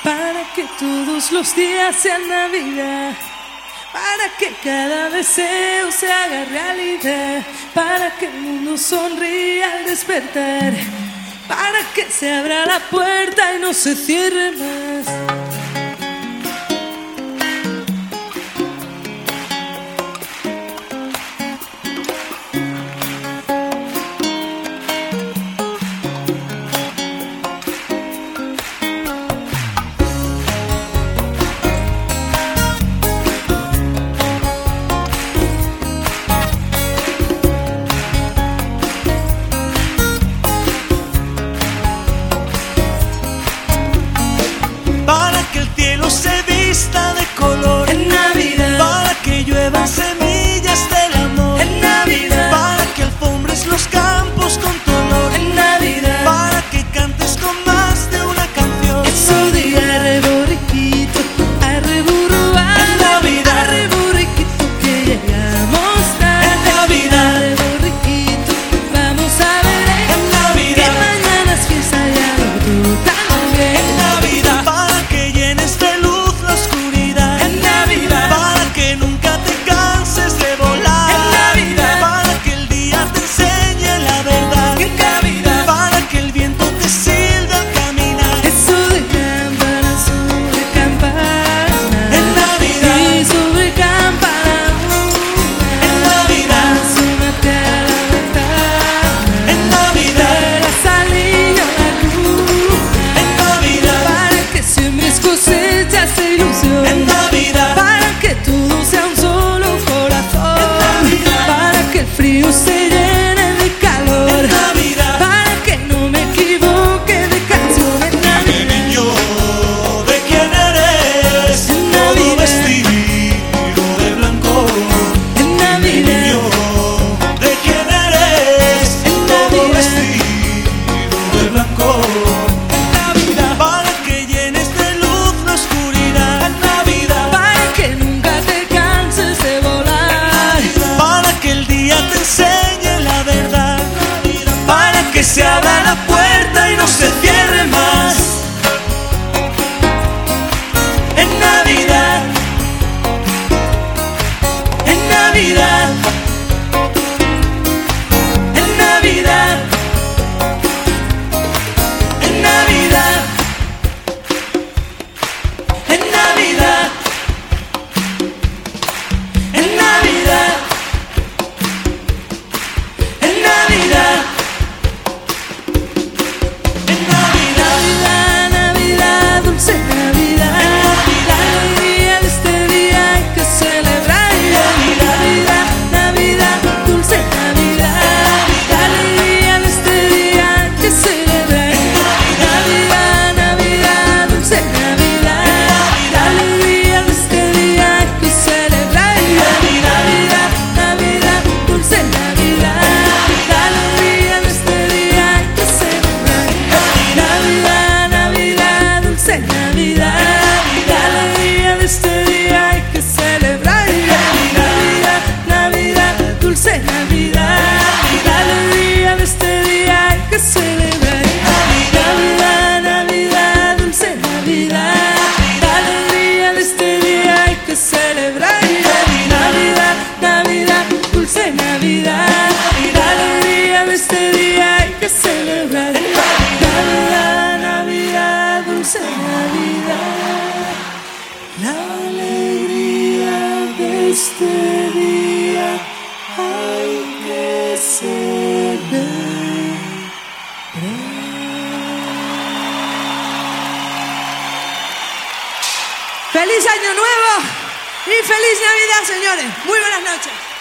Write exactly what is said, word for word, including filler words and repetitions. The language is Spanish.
para que todos los días sean Navidad, para que cada deseo se haga realidad, para que el mundo sonría al despertar, para que se abra la puerta y no se cierre más. Para que el cielo se vista de color En Navidad, para que lluevan semillas del amor en Navidad, para que alfombres los campos con tu olor en Navidad, para que cantes con más de una canción. eso diga arre borriquito, arre burro, En Navidad, arre borriquito que llegamos tarde. En Navidad, arre borriquito, vamos a ver En que Navidad, mañana es fiesta y al otro también. en Navidad, para que llenes de luz la oscuridad, En Navidad, para que nunca te canses de volar, En Navidad, para que el día te enseñe la verdad, en Navidad, para que el viento te silbe al caminar. eso de campana sobre campana, En Navidad, y sobre campana, En Navidad, asómate a la ventana, en Navidad, para salir a la luz, en Navidad, para que siembres cosechas de ilusión, en Navidad, para que todo sea un solo corazón, En Navidad, para que el frío se llene de calor, en Navidad. para que no me equivoque de canción. En Dime, Navidad, niño, ¿de quién eres? En Todo Navidad, vestido de blanco. en Niño, Navidad, ¿de quién eres? En Todo Navidad, vestido de blanco. En Navidad, para que llenes de luz la oscuridad. En Navidad, para que nunca te canses de volar, para que el día te enseñe la verdad, para que se abra la puerta y no se cierre más. En Navidad, en Navidad, en Navidad, en Navidad, en Navidad, en Navidad, en Navidad, en Navidad, Navidad, Navidad, dulce Navidad, la alegría de este día hay que celebrar. Navidad, Navidad, dulce Navidad, la alegría de este día hay que celebrar. Navidad, Navidad, dulce Navidad, la alegría de este día hay que celebrar. Navidad, Navidad, dulce Navidad, la alegría de este día hay que celebrar. Navidad, Navidad, dulce Navidad, la alegría de este día hay que celebrar. Navidad, Navidad, dulce Navidad, la alegría de este día hay que celebrar. Navidad, Navidad, dulce Navidad, la alegría de este día hay que celebrar. Navidad, Navidad, dulce Navidad, la alegría de este día hay que celebrar. Navidad, Navidad, dulce Navidad, la alegría de este día hay que celebrar. ¡Feliz Año Nuevo! Y feliz Navidad, señores. Muy buenas noches.